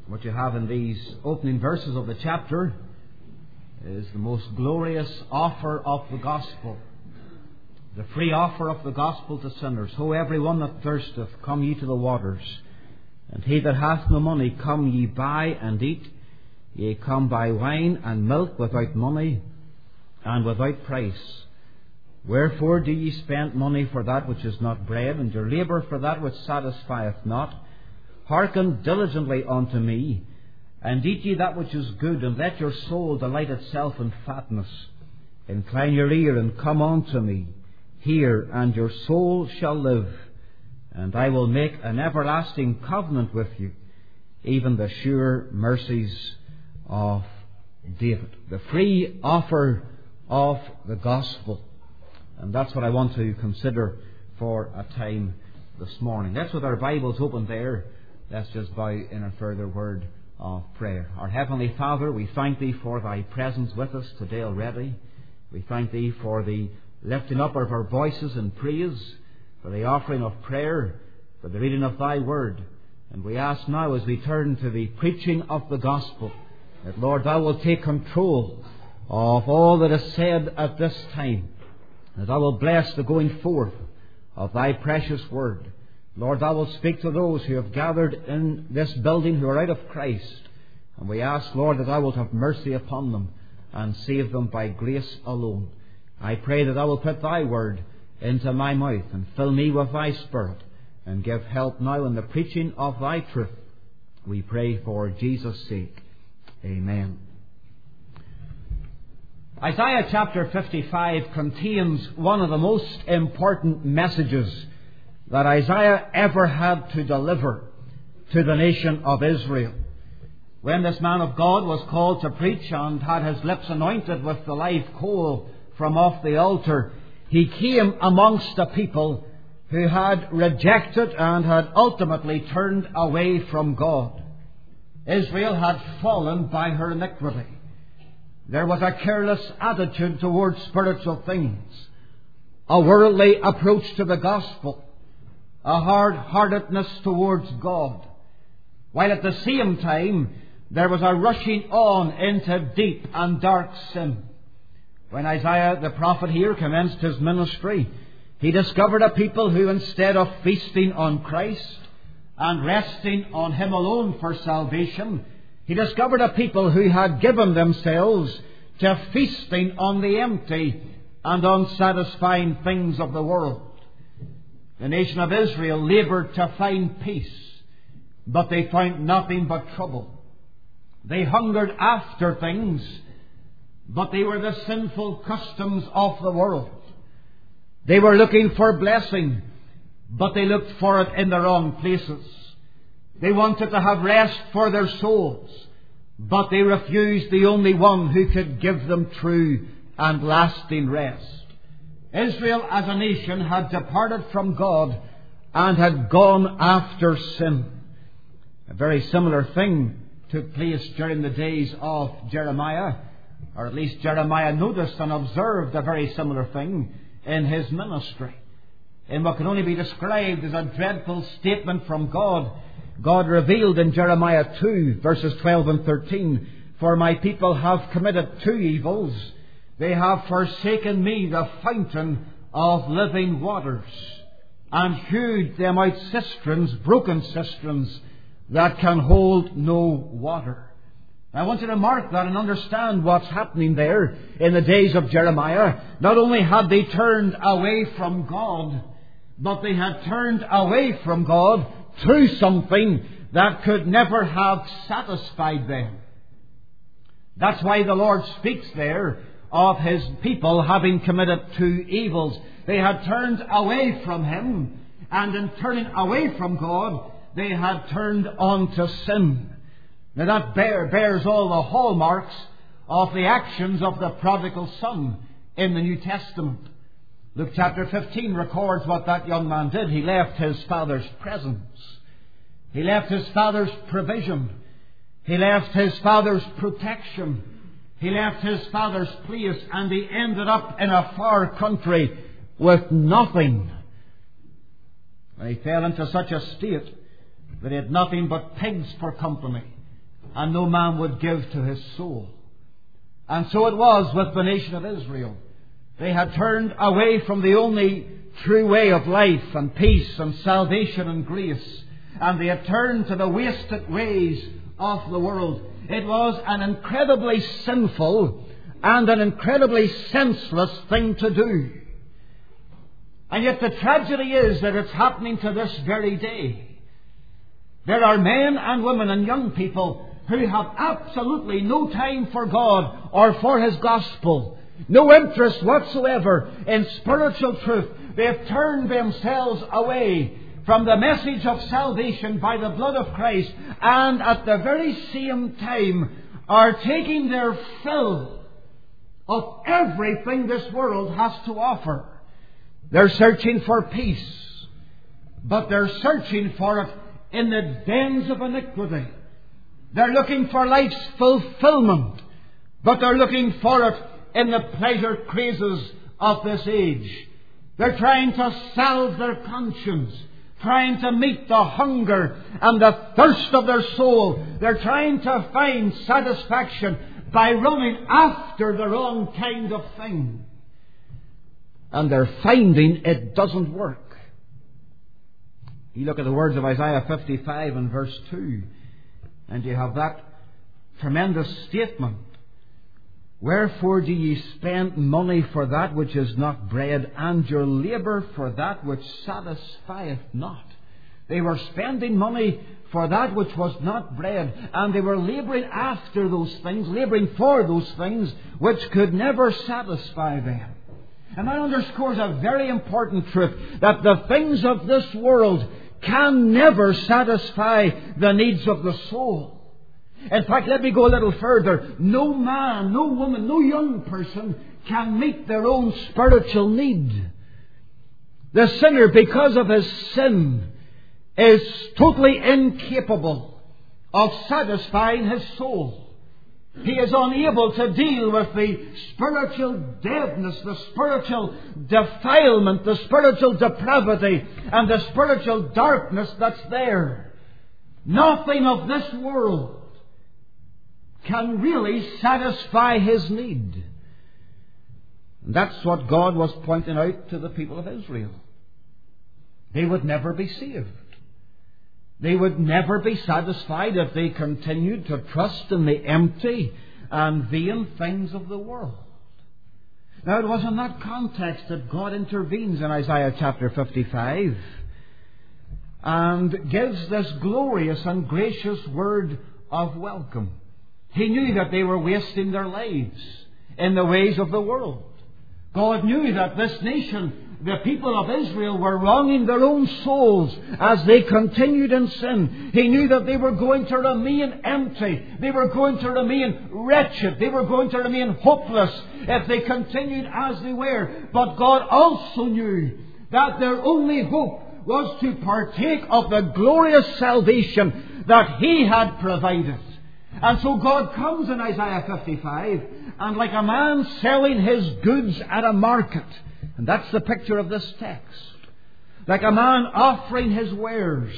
What you have in these opening verses of the chapter is the most glorious offer of the gospel. The free offer of the gospel to sinners. Ho, every one that thirsteth, come ye to the waters. And he that hath no money, come ye buy and eat. Ye come buy wine and milk without money and without price. Wherefore do ye spend money for that which is not bread, and your labour for that which satisfieth not? Hearken diligently unto me, and eat ye that which is good, and let your soul delight itself in fatness. Incline your ear, and come unto me. Hear, and your soul shall live. And I will make an everlasting covenant with you, even the sure mercies of David. The free offer of the gospel. And that's what I want to consider for a time this morning. That's with our Bibles open there. Let's just bow in a further word of prayer. Our Heavenly Father, we thank Thee for Thy presence with us today already. We thank Thee for the lifting up of our voices in praise, for the offering of prayer, for the reading of Thy Word. And we ask now, as we turn to the preaching of the gospel, that, Lord, Thou will take control of all that is said at this time, that Thou will bless the going forth of Thy precious Word. Lord, Thou wilt speak to those who have gathered in this building who are out of Christ. And we ask, Lord, that Thou wilt have mercy upon them and save them by grace alone. I pray that Thou wilt put Thy Word into my mouth and fill me with Thy Spirit, and give help now in the preaching of Thy truth. We pray for Jesus' sake. Amen. Isaiah chapter 55 contains one of the most important messages that Isaiah ever had to deliver to the nation of Israel. When this man of God was called to preach and had his lips anointed with the live coal from off the altar, he came amongst a people who had rejected and had ultimately turned away from God. Israel had fallen by her iniquity. There was a careless attitude towards spiritual things, a worldly approach to the gospel, a hard-heartedness towards God, while at the same time there was a rushing on into deep and dark sin. When Isaiah the prophet here commenced his ministry, he discovered a people who, instead of feasting on Christ and resting on Him alone for salvation, he discovered a people who had given themselves to feasting on the empty and unsatisfying things of the world. The nation of Israel laboured to find peace, but they found nothing but trouble. They hungered after things, but they were the sinful customs of the world. They were looking for blessing, but they looked for it in the wrong places. They wanted to have rest for their souls, but they refused the only one who could give them true and lasting rest. Israel as a nation had departed from God and had gone after sin. A very similar thing took place during the days of Jeremiah, or at least Jeremiah noticed and observed a very similar thing in his ministry. In what can only be described as a dreadful statement from God, God revealed in Jeremiah 2, verses 12 and 13, "For my people have committed two evils. They have forsaken me, the fountain of living waters, and hewed them out cisterns, broken cisterns, that can hold no water." I want you to mark that and understand what's happening there in the days of Jeremiah. Not only had they turned away from God, but they had turned away from God to something that could never have satisfied them. That's why the Lord speaks there of His people having committed two evils. They had turned away from Him, and in turning away from God, they had turned on to sin. Now that bears all the hallmarks of the actions of the prodigal son in the New Testament. Luke chapter 15 records what that young man did. He left his father's presence. He left his father's provision. He left his father's protection. He left his father's place, and he ended up in a far country with nothing. And he fell into such a state that he had nothing but pigs for company. and no man would give to his soul. And so it was with the nation of Israel. They had turned away from the only true way of life and peace and salvation and grace, and they had turned to the wasted ways of the world. It was an incredibly sinful and an incredibly senseless thing to do. And yet the tragedy is that it's happening to this very day. There are men and women and young people who have absolutely no time for God or for His gospel, no interest whatsoever in spiritual truth. They have turned themselves away from the message of salvation by the blood of Christ, and at the very same time are taking their fill of everything this world has to offer. They're searching for peace, but they're searching for it in the dens of iniquity. They're looking for life's fulfillment, but they're looking for it in the pleasure crazes of this age. They're trying to salve their conscience, trying to meet the hunger and the thirst of their soul. They're trying to find satisfaction by running after the wrong kind of thing. And they're finding it doesn't work. You look at the words of Isaiah 55 and verse 2, and you have that tremendous statement. Wherefore do ye spend money for that which is not bread, and your labour for that which satisfieth not? They were spending money for that which was not bread, and they were labouring after those things, labouring for those things which could never satisfy them. And that underscores a very important truth, that the things of this world can never satisfy the needs of the soul. In fact, let me go a little further. No man, no woman, no young person can meet their own spiritual need. The sinner, because of his sin, is totally incapable of satisfying his soul. He is unable to deal with the spiritual deadness, the spiritual defilement, the spiritual depravity, and the spiritual darkness that's there. Nothing of this world can really satisfy his need. And that's what God was pointing out to the people of Israel. They would never be saved. They would never be satisfied if they continued to trust in the empty and vain things of the world. Now, it was in that context that God intervenes in Isaiah chapter 55 and gives this glorious and gracious word of welcome. He knew that they were wasting their lives in the ways of the world. God knew that this nation, the people of Israel, were wronging their own souls as they continued in sin. He knew that they were going to remain empty. They were going to remain wretched. They were going to remain hopeless if they continued as they were. But God also knew that their only hope was to partake of the glorious salvation that He had provided. And so God comes in Isaiah 55, and like a man selling his goods at a market, and that's the picture of this text, like a man offering his wares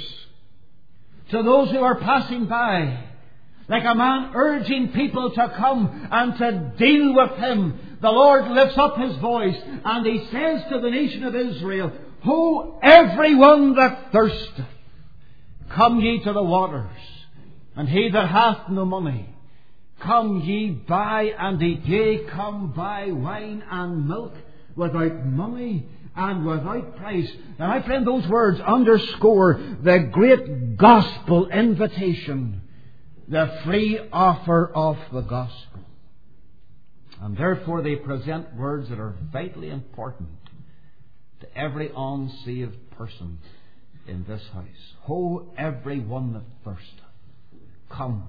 to those who are passing by, like a man urging people to come and to deal with him, the Lord lifts up His voice and He says to the nation of Israel, Ho, everyone that thirsteth, come ye to the waters. And he that hath no money, come ye buy and eat. Yea, come buy wine and milk without money and without price. Now, my friend, those words underscore the great gospel invitation, the free offer of the gospel. And therefore they present words that are vitally important to every unsaved person in this house. Ho, every one that thirsteth, come,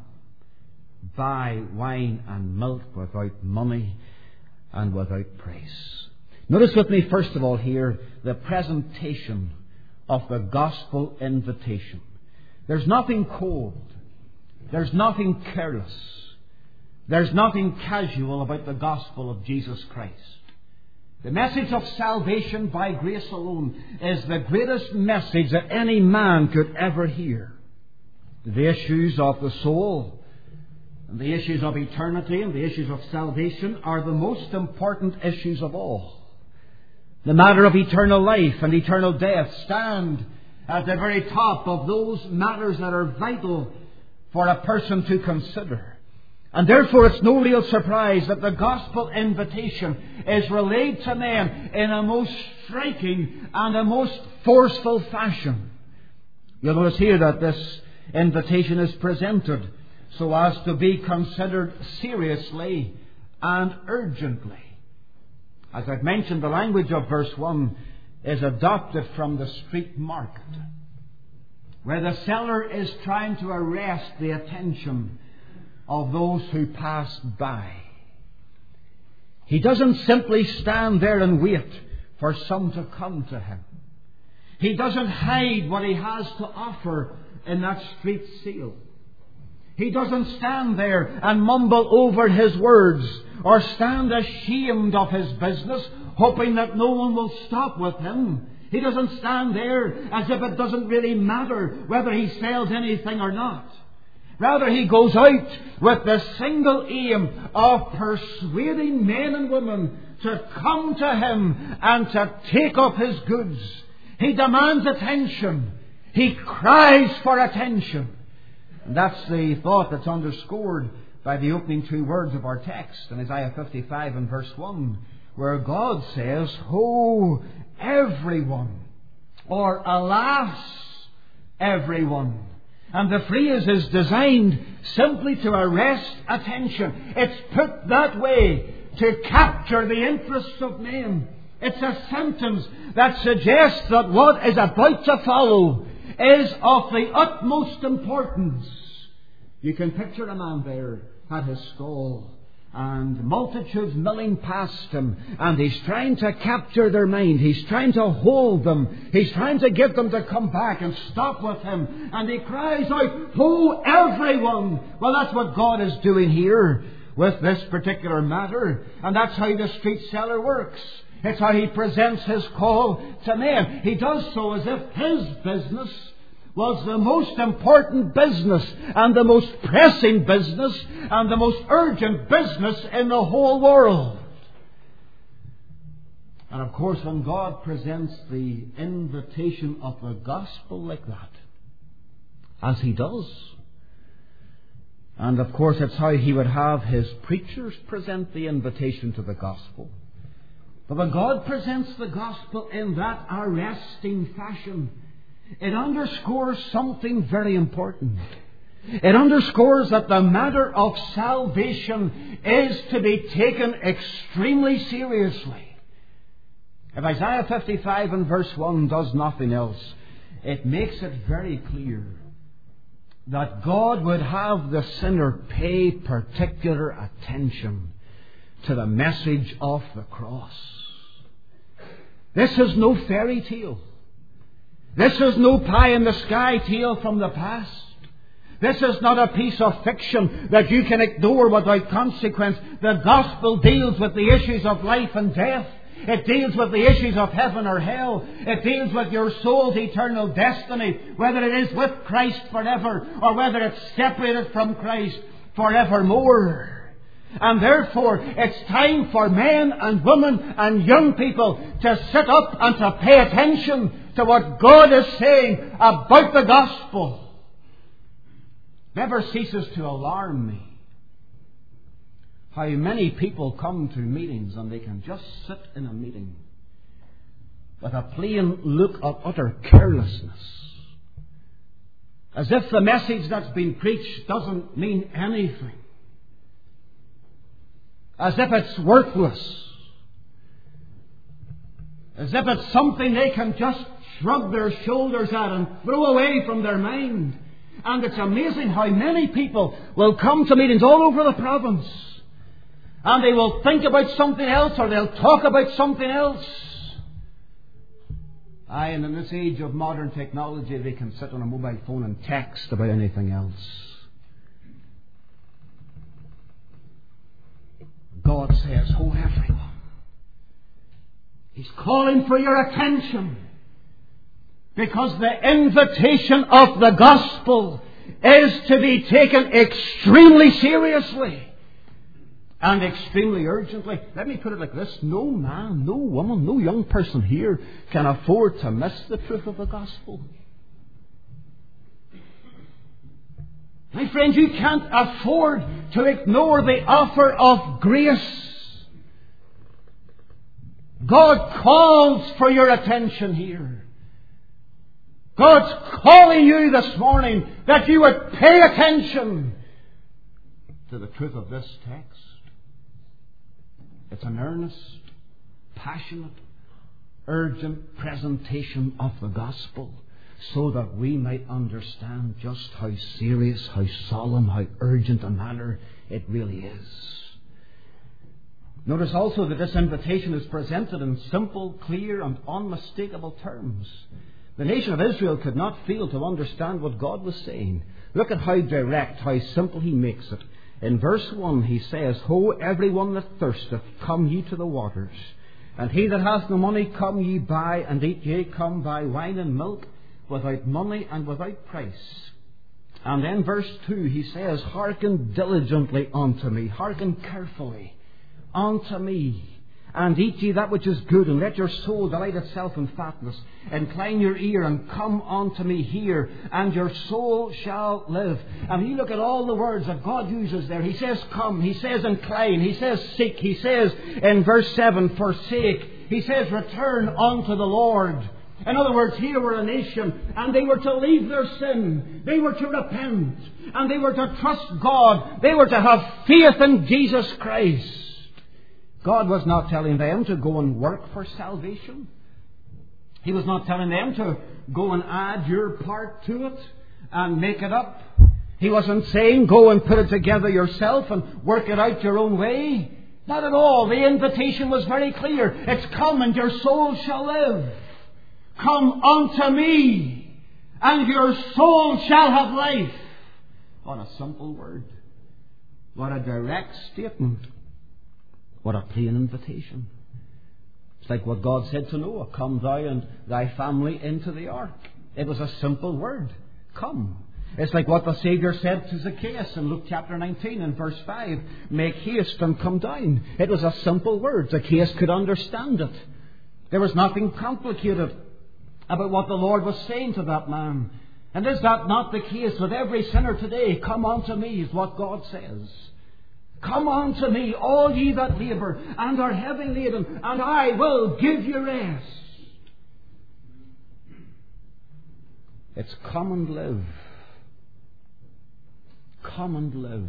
buy wine and milk without money and without price. Notice with me, first of all, here, the presentation of the gospel invitation. There's nothing cold. There's nothing careless. There's nothing casual about the gospel of Jesus Christ. The message of salvation by grace alone is the greatest message that any man could ever hear. The issues of the soul And the issues of eternity and the issues of salvation are the most important issues of all. The matter of eternal life and eternal death stand at the very top of those matters that are vital for a person to consider. And therefore it's no real surprise that the gospel invitation is relayed to men in a most striking and a most forceful fashion. You'll notice here that this invitation is presented so as to be considered seriously and urgently. As I've mentioned, the language of verse 1 is adopted from the street market, where the seller is trying to arrest the attention of those who pass by. He doesn't simply stand there and wait for some to come to him. He doesn't hide what he has to offer in that street sale. He doesn't stand there and mumble over his words or stand ashamed of his business, hoping that no one will stop with him. He doesn't stand there as if it doesn't really matter whether he sells anything or not. Rather, he goes out with the single aim of persuading men and women to come to him and to take up his goods. He demands attention. He cries for attention. And that's the thought that's underscored by the opening two words of our text in Isaiah 55 and verse 1, where God says, "Ho, everyone," or "Alas, everyone." And the phrase is designed simply to arrest attention. It's put that way to capture the interests of men. It's a sentence that suggests that what is about to follow is of the utmost importance. You can picture a man there at his stall, and multitudes milling past him, and he's trying to capture their mind. He's trying to hold them. He's trying to get them to come back and stop with him. And he cries out, "Ho, everyone!" Well, that's what God is doing here with this particular matter. And that's how the street seller works. It's how he presents his call to men. He does so as if his business was the most important business and the most pressing business and the most urgent business in the whole world. And of course, when God presents the invitation of the gospel like that, as he does, and of course it's how he would have his preachers present the invitation to the gospel. But when God presents the gospel in that arresting fashion, it underscores something very important. It underscores that the matter of salvation is to be taken extremely seriously. If Isaiah 55 and verse 1 does nothing else, it makes it very clear that God would have the sinner pay particular attention to the message of the cross. This is no fairy tale. This is no pie-in-the-sky tale from the past. This is not a piece of fiction that you can ignore without consequence. The gospel deals with the issues of life and death. It deals with the issues of heaven or hell. It deals with your soul's eternal destiny, whether it is with Christ forever or whether it's separated from Christ forevermore. And therefore, it's time for men and women and young people to sit up and to pay attention to what God is saying about the gospel. Never ceases to alarm me how many people come to meetings and they can just sit in a meeting with a plain look of utter carelessness, as if the message that's been preached doesn't mean anything, as if it's worthless, as if it's something they can just shrug their shoulders at and throw away from their mind. And it's amazing how many people will come to meetings all over the province and they will think about something else or they'll talk about something else. And in this age of modern technology, they can sit on a mobile phone and text about anything else. God says, "Ho, everyone." He's calling for your attention, because the invitation of the gospel is to be taken extremely seriously and extremely urgently. Let me put it like this. No man, no woman, no young person here can afford to miss the truth of the gospel. My friends, you can't afford to ignore the offer of grace. God calls for your attention here. God's calling you this morning that you would pay attention to the truth of this text. It's an earnest, passionate, urgent presentation of the gospel so that we might understand just how serious, how solemn, how urgent a matter it really is. Notice also that this invitation is presented in simple, clear and unmistakable terms. The nation of Israel could not fail to understand what God was saying. Look at how direct, how simple He makes it. In verse 1 He says, Ho, everyone that thirsteth, come ye to the waters. And he that hath no money, come ye buy, and eat ye, come buy wine and milk, without money and without price. And then verse 2 He says, Hearken diligently unto me, hearken carefully unto me, and eat ye that which is good, and let your soul delight itself in fatness. Incline your ear and come unto me here, and your soul shall live. And you look at all the words that God uses there. He says come, He says incline, He says seek, He says in verse 7 forsake, He says return unto the Lord. In other words, here were a nation, and they were to leave their sin. They were to repent, and they were to trust God. They were to have faith in Jesus Christ. God was not telling them to go and work for salvation. He was not telling them to go and add your part to it and make it up. He wasn't saying go and put it together yourself and work it out your own way. Not at all. The invitation was very clear. It's come and your soul shall live. Come unto me and your soul shall have life. What a simple word. What a direct statement. What a plain invitation. It's like what God said to Noah, come thou and thy family into the ark. It was a simple word. Come. It's like what the Saviour said to Zacchaeus in Luke chapter 19 and verse 5. Make haste and come down. It was a simple word. Zacchaeus could understand it. There was nothing complicated about what the Lord was saying to that man. And is that not the case with every sinner today? Come unto me is what God says. Come unto me, all ye that labour and are heavy laden, and I will give you rest. It's come and live. Come and live.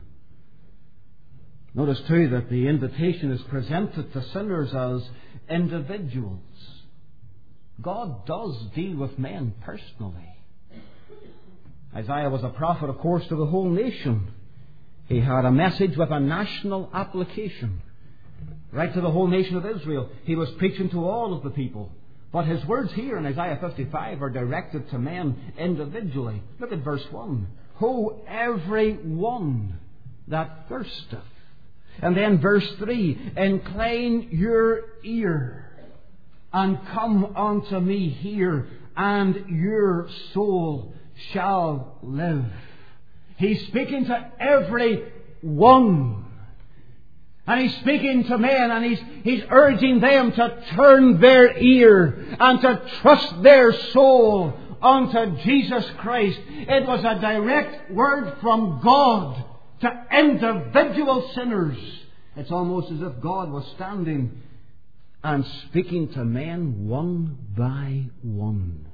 Notice too that the invitation is presented to sinners as individuals. God does deal with men personally. Isaiah was a prophet, of course, to the whole nation. He had a message with a national application. Right to the whole nation of Israel. He was preaching to all of the people. But his words here in Isaiah 55 are directed to men individually. Look at verse 1. Ho, every one that thirsteth. And then verse 3. Incline your ear and come unto me here, and your soul shall live. He's speaking to every one. And He's speaking to men, and He's urging them to turn their ear and to trust their soul unto Jesus Christ. It was a direct word from God to individual sinners. It's almost as if God was standing and speaking to men one by one.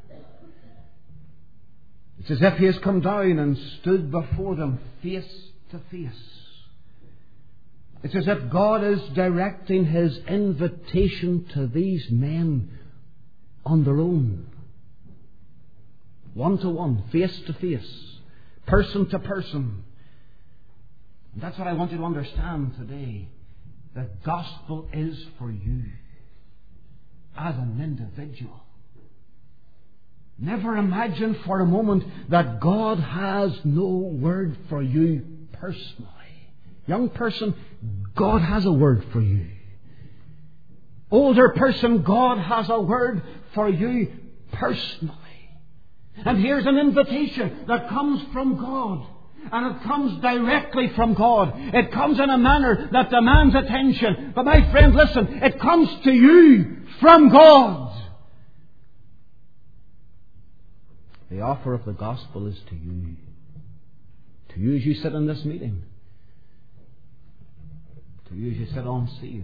It's as if He has come down and stood before them face to face. It's as if God is directing His invitation to these men on their own. One to one, face to face, person to person. And that's what I want you to understand today. The gospel is for you as an individual. Never imagine for a moment that God has no word for you personally. Young person, God has a word for you. Older person, God has a word for you personally. And here's an invitation that comes from God. And it comes directly from God. It comes in a manner that demands attention. But my friend, listen, it comes to you from God. The offer of the gospel is to you. To you as you sit in this meeting. To you as you sit unsaved.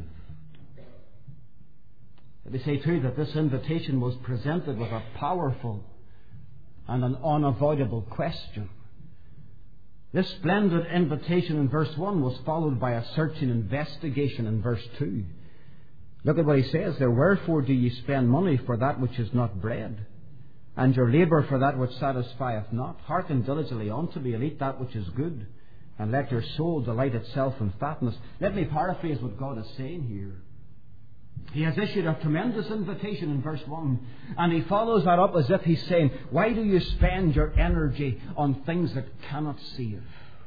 Let me say too that this invitation was presented with a powerful and an unavoidable question. This splendid invitation in verse 1 was followed by a searching investigation in verse 2. Look at what he says there. Wherefore do ye spend money for that which is not bread, and your labour for that which satisfieth not? Hearken diligently unto me, and eat that which is good, and let your soul delight itself in fatness. Let me paraphrase what God is saying here. He has issued a tremendous invitation in verse 1, and he follows that up as if he's saying, why do you spend your energy on things that cannot save?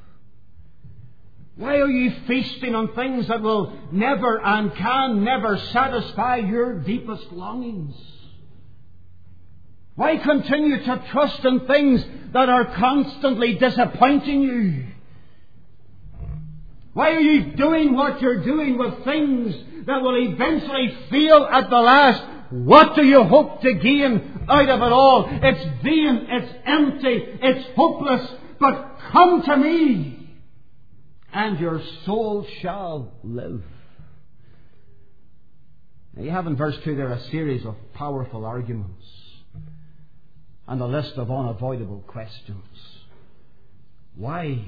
Why are you feasting on things that will never and can never satisfy your deepest longings? Why continue to trust in things that are constantly disappointing you? Why are you doing what you're doing with things that will eventually fail at the last? What do you hope to gain out of it all? It's vain, it's empty, it's hopeless. But come to me, and your soul shall live. Now you have in verse 2 there a series of powerful arguments and a list of unavoidable questions. Why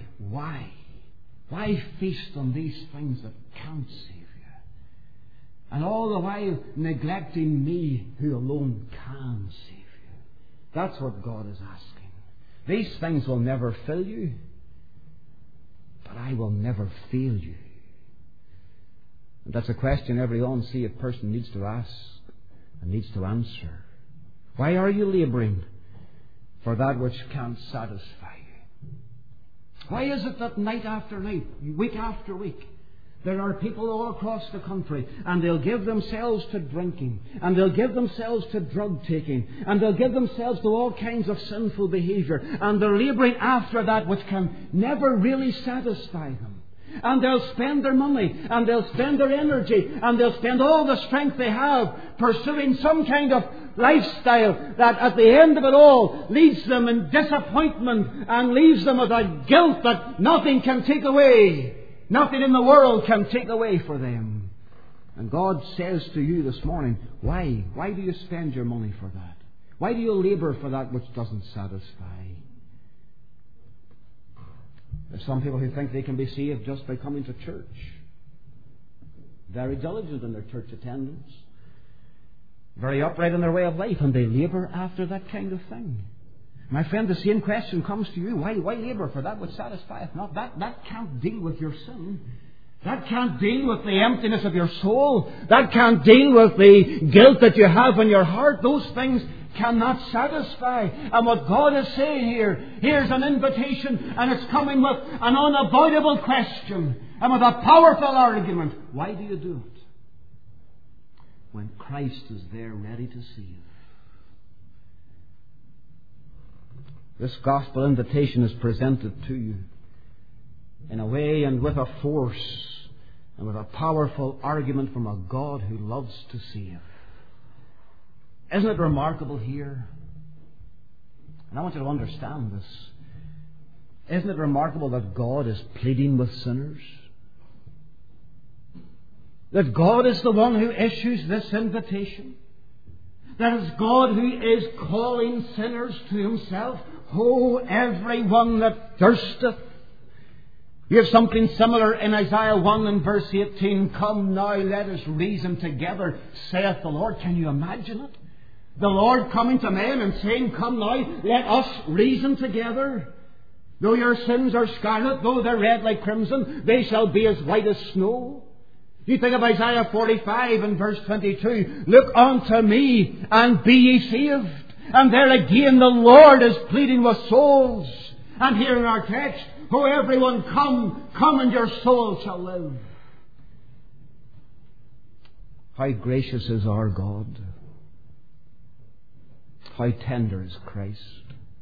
feast on these things that can't save you? And all the while neglecting me who alone can save you. That's what God is asking. These things will never fill you, but I will never fail you. And that's a question every unsaved person needs to ask and needs to answer. Why are you labouring for that which can't satisfy you? Why is it that night after night, week after week, there are people all across the country, and they'll give themselves to drinking, and they'll give themselves to drug taking, and they'll give themselves to all kinds of sinful behaviour, and they're labouring after that which can never really satisfy them. And they'll spend their money, and they'll spend their energy, and they'll spend all the strength they have pursuing some kind of lifestyle that at the end of it all leads them in disappointment and leaves them with a guilt that nothing can take away. Nothing in the world can take away for them. And God says to you this morning, why? Why do you spend your money for that? Why do you labour for that which doesn't satisfy? There's some people who think they can be saved just by coming to church. Very diligent in their church attendance. Very upright in their way of life. And they labour after that kind of thing. My friend, the same question comes to you. Why labour for that which satisfieth not? That can't deal with your sin. That can't deal with the emptiness of your soul. That can't deal with the guilt that you have in your heart. Those things cannot satisfy. And what God is saying here, here's an invitation, and it's coming with an unavoidable question and with a powerful argument. Why do you do it? When Christ is there ready to save. This gospel invitation is presented to you in a way and with a force and with a powerful argument from a God who loves to save. Isn't it remarkable here? And I want you to understand this. Isn't it remarkable that God is pleading with sinners? That God is the one who issues this invitation? That it's God who is calling sinners to Himself? Oh, everyone that thirsteth. You have something similar in Isaiah 1 and verse 18. Come now, let us reason together, saith the Lord. Can you imagine it? The Lord coming to men and saying, come now, let us reason together. Though your sins are scarlet, though they're red like crimson, they shall be as white as snow. You think of Isaiah 45 and verse 22. Look unto me and be ye saved. And there again the Lord is pleading with souls. And here in our text, oh everyone come and your soul shall live. How gracious is our God. How tender is Christ.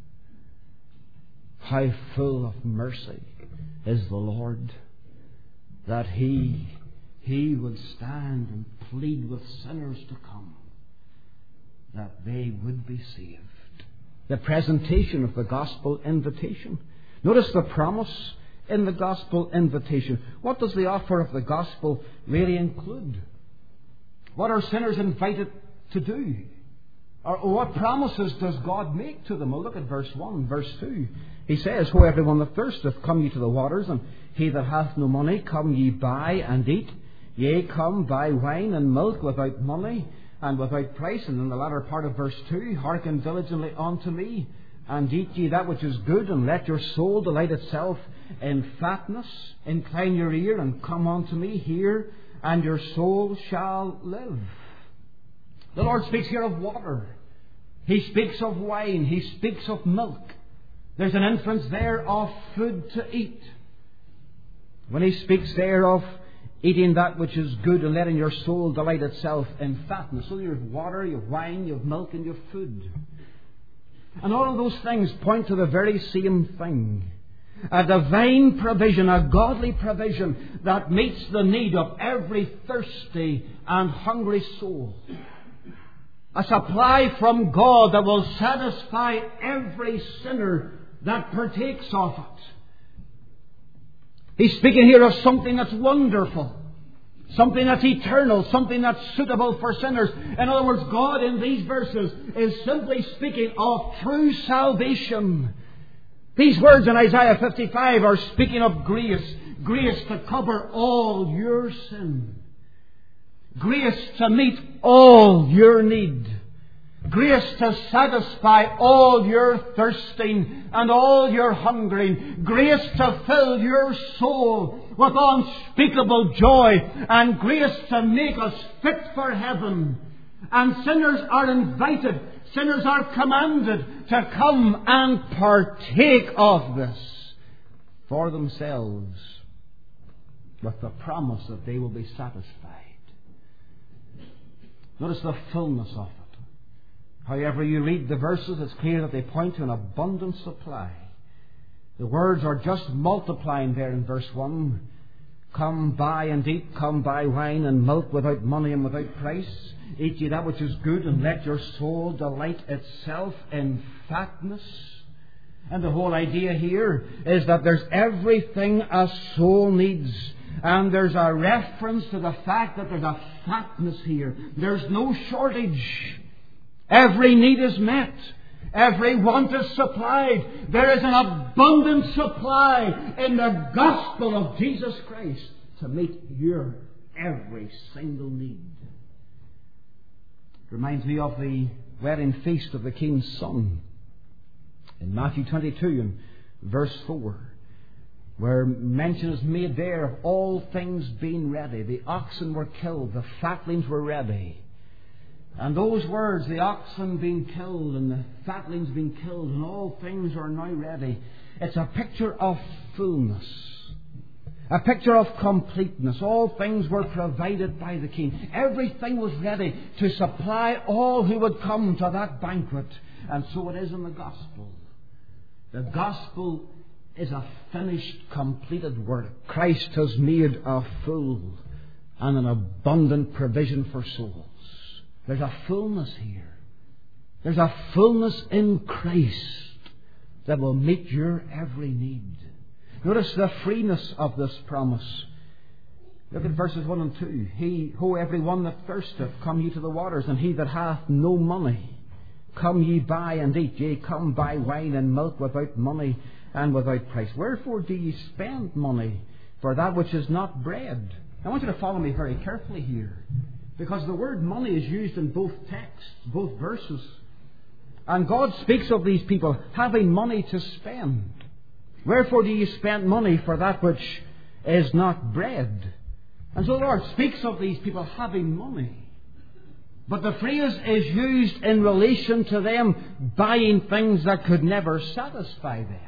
how full of mercy is the Lord, that He would stand and plead with sinners to come, that they would be saved. The presentation of the gospel invitation. Notice the promise in the gospel invitation. What does the offer of the gospel really include? What are sinners invited to do? Or what promises does God make to them? Well, look at verse 1, verse 2. He says, "Ho, everyone that thirsteth, come ye to the waters, and he that hath no money, come ye buy and eat. Yea, come buy wine and milk without money and without price." And in the latter part of verse 2, "Hearken diligently unto me, and eat ye that which is good, and let your soul delight itself in fatness. Incline your ear, and come unto me, hear, and your soul shall live." The Lord speaks here of water. He speaks of wine. He speaks of milk. There's an inference there of food to eat. When He speaks there of eating that which is good and letting your soul delight itself in fatness. So you have water, you have wine, you have milk, and you have food. And all of those things point to the very same thing. A divine provision, a godly provision that meets the need of every thirsty and hungry soul. A supply from God that will satisfy every sinner that partakes of it. He's speaking here of something that's wonderful, something that's eternal, something that's suitable for sinners. In other words, God in these verses is simply speaking of true salvation. These words in Isaiah 55 are speaking of grace. Grace to cover all your sin. Grace to meet all your need. Grace to satisfy all your thirsting and all your hungering. Grace to fill your soul with unspeakable joy. And grace to make us fit for heaven. And sinners are invited, sinners are commanded to come and partake of this for themselves, with the promise that they will be satisfied. Notice the fullness of it. However you read the verses, it's clear that they point to an abundant supply. The words are just multiplying there in verse 1. "Come buy and eat, come buy wine and milk without money and without price. Eat ye that which is good, and let your soul delight itself in fatness." And the whole idea here is that there's everything a soul needs. And there's a reference to the fact that there's a fatness here. There's no shortage. Every need is met. Every want is supplied. There is an abundant supply in the gospel of Jesus Christ to meet your every single need. It reminds me of the wedding feast of the king's son in Matthew 22 and verse 4, where mention is made there of all things being ready. The oxen were killed, the fatlings were ready. And those words, the oxen being killed and the fatlings being killed and all things are now ready, it's a picture of fullness, a picture of completeness. All things were provided by the king. Everything was ready to supply all who would come to that banquet. And so it is in the gospel. The gospel is a finished, completed work. Christ has made a full and an abundant provision for souls. There's a fullness here. There's a fullness in Christ that will meet your every need. Notice the freeness of this promise. Look at verses 1 and 2. Ho, every one that thirsteth, come ye to the waters, and he that hath no money, come ye buy and eat. Yea, come buy wine and milk without money and without price. Wherefore do ye spend money for that which is not bread? I want you to follow me very carefully here, because the word money is used in both texts, both verses. And God speaks of these people having money to spend. Wherefore do ye spend money for that which is not bread? And so the Lord speaks of these people having money. But the phrase is used in relation to them buying things that could never satisfy them.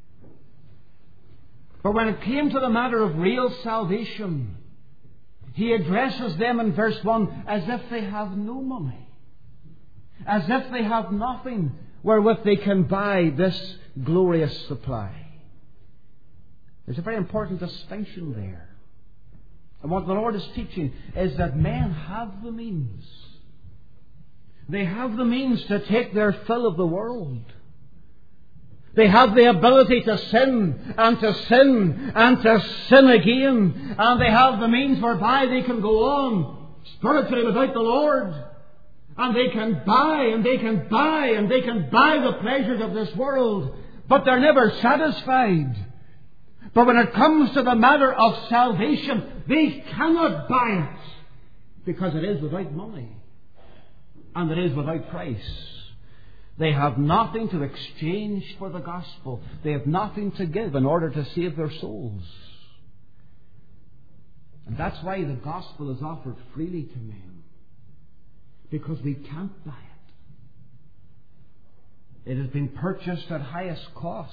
But when it came to the matter of real salvation, He addresses them in verse 1 as if they have no money, as if they have nothing wherewith they can buy this glorious supply. There's a very important distinction there. And what the Lord is teaching is that men have the means. They have the means to take their fill of the world. They have the ability to sin and to sin and to sin again. And they have the means whereby they can go on spiritually without the Lord. And they can buy and they can buy and they can buy the pleasures of this world. But they're never satisfied. But when it comes to the matter of salvation, they cannot buy it. Because it is without money. And it is without price. They have nothing to exchange for the gospel. They have nothing to give in order to save their souls. And that's why the gospel is offered freely to men. Because we can't buy it. It has been purchased at highest cost.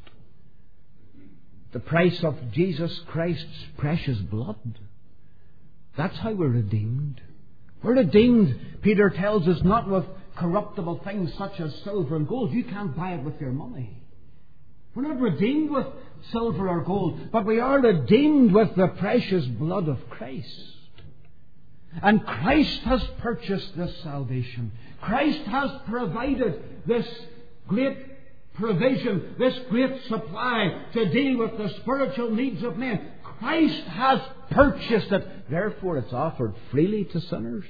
The price of Jesus Christ's precious blood. That's how we're redeemed. We're redeemed, Peter tells us, not with corruptible things such as silver and gold. You can't buy it with your money. We're not redeemed with silver or gold, but we are redeemed with the precious blood of Christ. And Christ has purchased this salvation. Christ has provided this great provision, this great supply to deal with the spiritual needs of men. Christ has purchased it. Therefore, it's offered freely to sinners.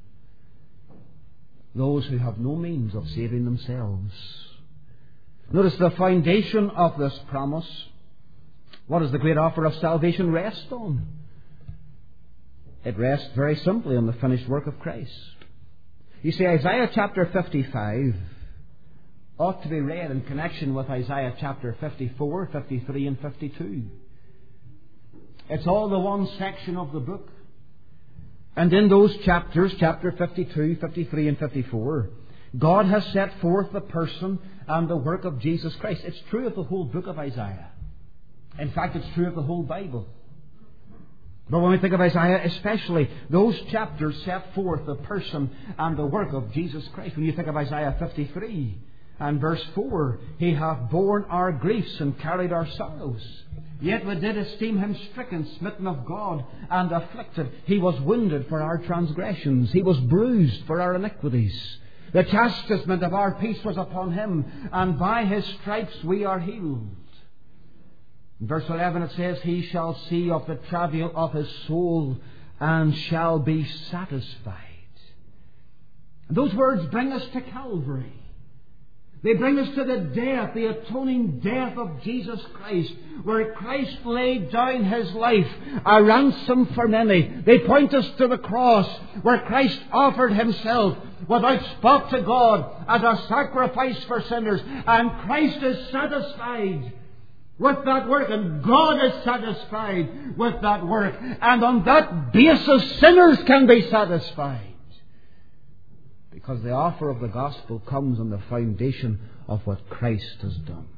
Those who have no means of saving themselves. Notice the foundation of this promise. What does the great offer of salvation rest on? It rests very simply on the finished work of Christ. You see, Isaiah chapter 55 ought to be read in connection with Isaiah chapter 54, 53 and 52. It's all the one section of the book. And in those chapters, chapter 52, 53 and 54, God has set forth the person and the work of Jesus Christ. It's true of the whole book of Isaiah. In fact, it's true of the whole Bible. But when we think of Isaiah especially, those chapters set forth the person and the work of Jesus Christ. When you think of Isaiah 53 and verse 4, He hath borne our griefs and carried our sorrows. Yet we did esteem Him stricken, smitten of God, and afflicted. He was wounded for our transgressions. He was bruised for our iniquities. The chastisement of our peace was upon Him, and by His stripes we are healed. In verse 11 it says, He shall see of the travail of His soul, and shall be satisfied. And those words bring us to Calvary. They bring us to the death, the atoning death of Jesus Christ, where Christ laid down His life, a ransom for many. They point us to the cross, where Christ offered Himself without spot to God as a sacrifice for sinners. And Christ is satisfied with that work, and God is satisfied with that work. And on that basis, sinners can be satisfied. Because the offer of the gospel comes on the foundation of what Christ has done.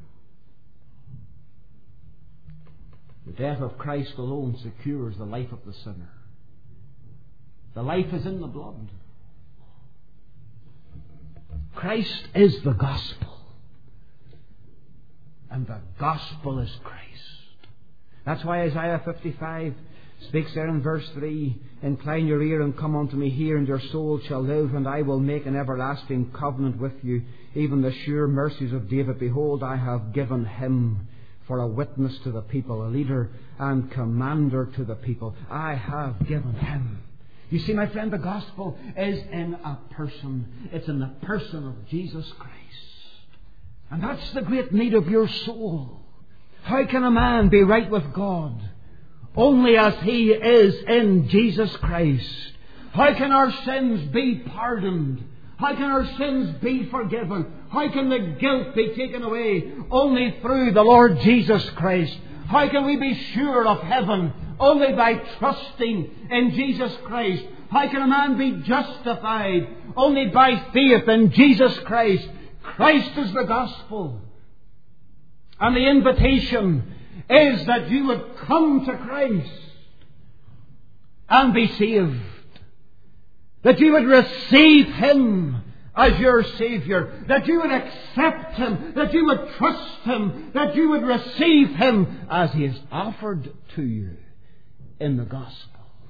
The death of Christ alone secures the life of the sinner. The life is in the blood. Christ is the gospel. And the gospel is Christ. That's why Isaiah 55 speaks there in verse 3, Incline your ear and come unto me here, and your soul shall live, and I will make an everlasting covenant with you, even the sure mercies of David. Behold, I have given him for a witness to the people, a leader and commander to the people. I have given him. You see, my friend, the gospel is in a person. It's in the person of Jesus Christ. And that's the great need of your soul. How can a man be right with God? Only as he is in Jesus Christ. How can our sins be pardoned? How can our sins be forgiven? How can the guilt be taken away? Only through the Lord Jesus Christ. How can we be sure of heaven? Only by trusting in Jesus Christ. How can a man be justified? Only by faith in Jesus Christ. Christ is the gospel. And the invitation is that you would come to Christ and be saved. That you would receive Him as your Saviour, that you would accept Him, that you would trust Him, that you would receive Him as He is offered to you in the gospel.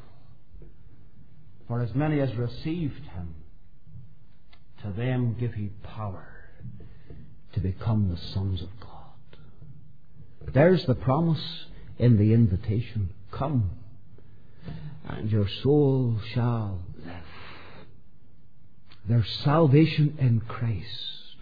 For as many as received Him, to them give He power to become the sons of God. There's the promise in the invitation. Come, and your soul shall live. There's salvation in Christ,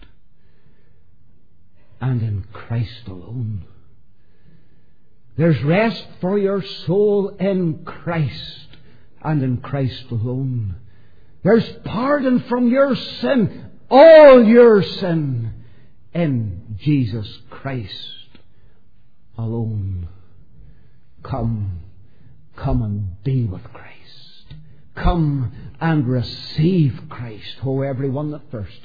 and in Christ alone. There's rest for your soul in Christ, and in Christ alone. There's pardon from your sin, all your sin, in Jesus Christ alone. Come and be with Christ. Come and receive Christ. Oh, everyone that thirsteth,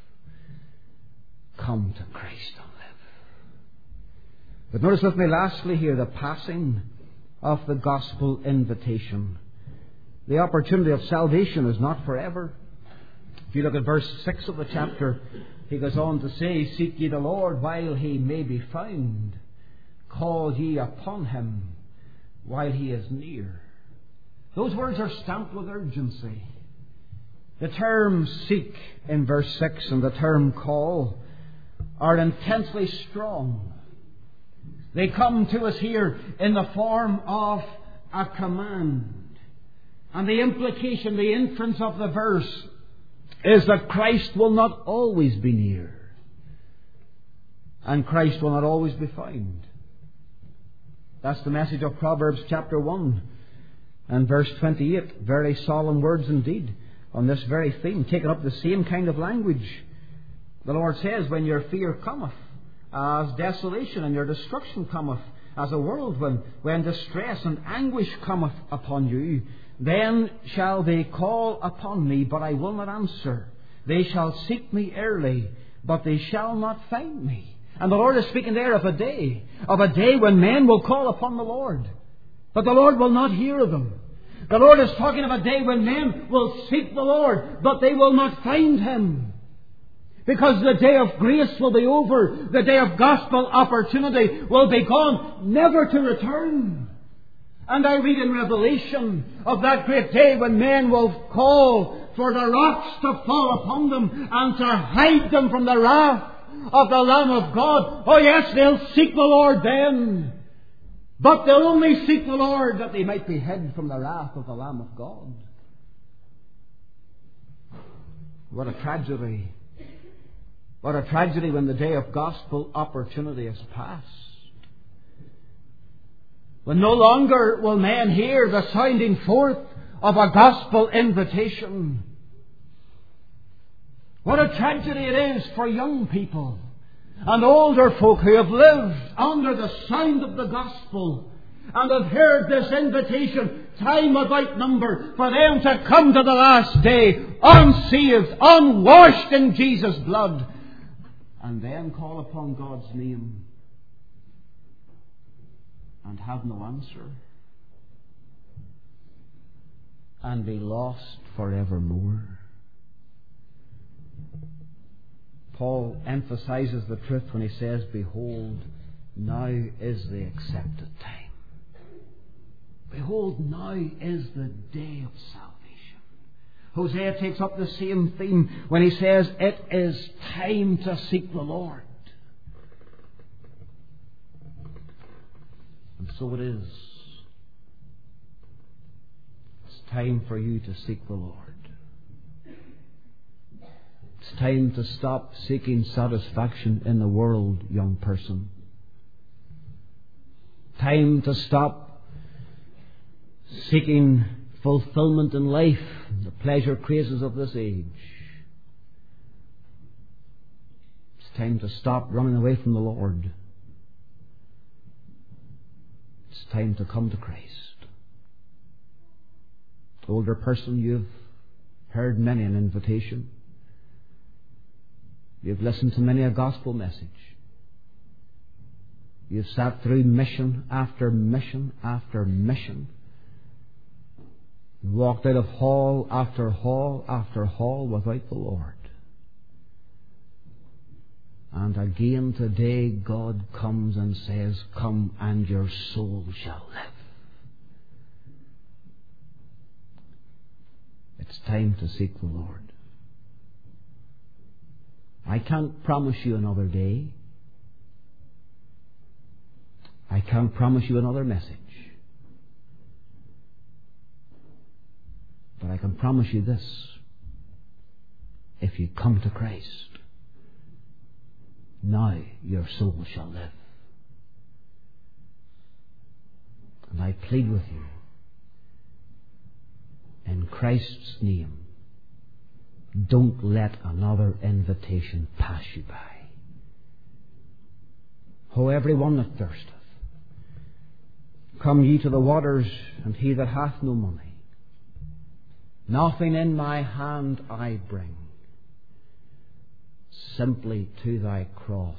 come to Christ and live. But notice with me lastly here the passing of the gospel invitation. The opportunity of salvation is not forever. If you look at verse 6 of the chapter, he goes on to say, seek ye the Lord while He may be found. Call ye upon Him while He is near. Those words are stamped with urgency. The term seek in verse 6 and the term call are intensely strong. They come to us here in the form of a command. And the implication, the inference of the verse is that Christ will not always be near. And Christ will not always be found. That's the message of Proverbs chapter 1 and verse 28. Very solemn words indeed on this very theme, taking up the same kind of language. The Lord says, when your fear cometh as desolation, and your destruction cometh as a whirlwind, when distress and anguish cometh upon you, then shall they call upon me, but I will not answer. They shall seek me early, but they shall not find me. And the Lord is speaking there of a day when men will call upon the Lord, but the Lord will not hear of them. The Lord is talking of a day when men will seek the Lord, but they will not find Him. Because the day of grace will be over. The day of gospel opportunity will be gone, never to return. And I read in Revelation of that great day when men will call for the rocks to fall upon them and to hide them from the wrath of the Lamb of God. Oh yes, they'll seek the Lord then. But they'll only seek the Lord that they might be hid from the wrath of the Lamb of God. What a tragedy. What a tragedy when the day of gospel opportunity is past. When no longer will men hear the sounding forth of a gospel invitation. What a tragedy it is for young people and older folk who have lived under the sound of the gospel and have heard this invitation time without number for them to come to the last day unsaved, unwashed in Jesus' blood, and then call upon God's name and have no answer and be lost forevermore. Paul emphasizes the truth when he says, behold, now is the accepted time. Behold, now is the day of salvation. Hosea takes up the same theme when he says, it is time to seek the Lord. And so it is. It's time for you to seek the Lord. It's time to stop seeking satisfaction in the world, young person. Time to stop seeking fulfillment in life, the pleasure crazes of this age. It's time to stop running away from the Lord. It's time to come to Christ. Older person, you've heard many an invitation. You've listened to many a gospel message. You've sat through mission after mission after mission. You walked out of hall after hall after hall without the Lord. And again today God comes and says, come and your soul shall live. It's time to seek the Lord. I can't promise you another day. I can't promise you another message. But I can promise you this. If you come to Christ, now your soul shall live. And I plead with you, in Christ's name, don't let another invitation pass you by. Ho, every one that thirsteth, come ye to the waters, and he that hath no money, nothing in my hand I bring, simply to thy cross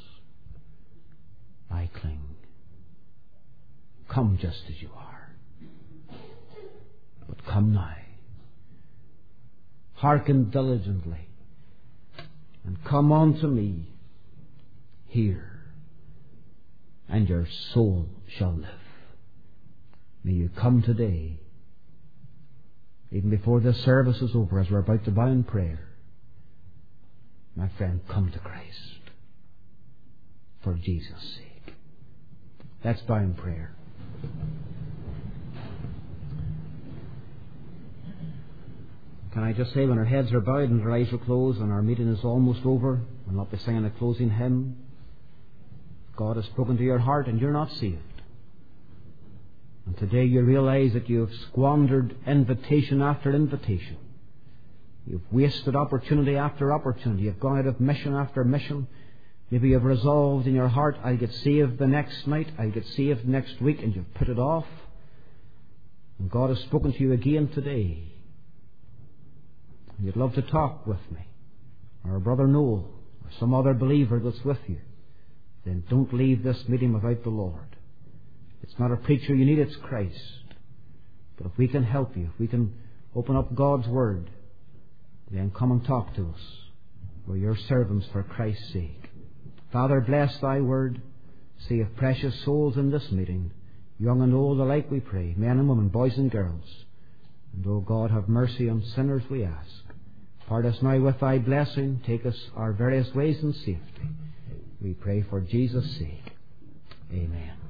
I cling. Come just as you are, but come now. Hearken diligently, and come unto me here, and your soul shall live. May you come today, even before this service is over, as we're about to bow in prayer. My friend, come to Christ for Jesus' sake. Let's bow in prayer. Can I just say, when our heads are bowed and our eyes are closed and our meeting is almost over, we'll not be singing a closing hymn. God has spoken to your heart and you're not saved. And today you realize that you have squandered invitation after invitation. You've wasted opportunity after opportunity. You've gone out of mission after mission. Maybe you've resolved in your heart, I'll get saved the next night, I'll get saved next week, and you've put it off. And God has spoken to you again today. You'd love to talk with me, or Brother Noel, or some other believer that's with you. Then don't leave this meeting without the Lord. It's not a preacher you need, it's Christ. But if we can help you, if we can open up God's Word, then come and talk to us. We're your servants for Christ's sake. Father, bless thy Word. Save precious souls in this meeting, young and old alike, we pray, men and women, boys and girls. And, O God, have mercy on sinners, we ask. Part us now with thy blessing. Take us our various ways in safety. We pray for Jesus' sake. Amen.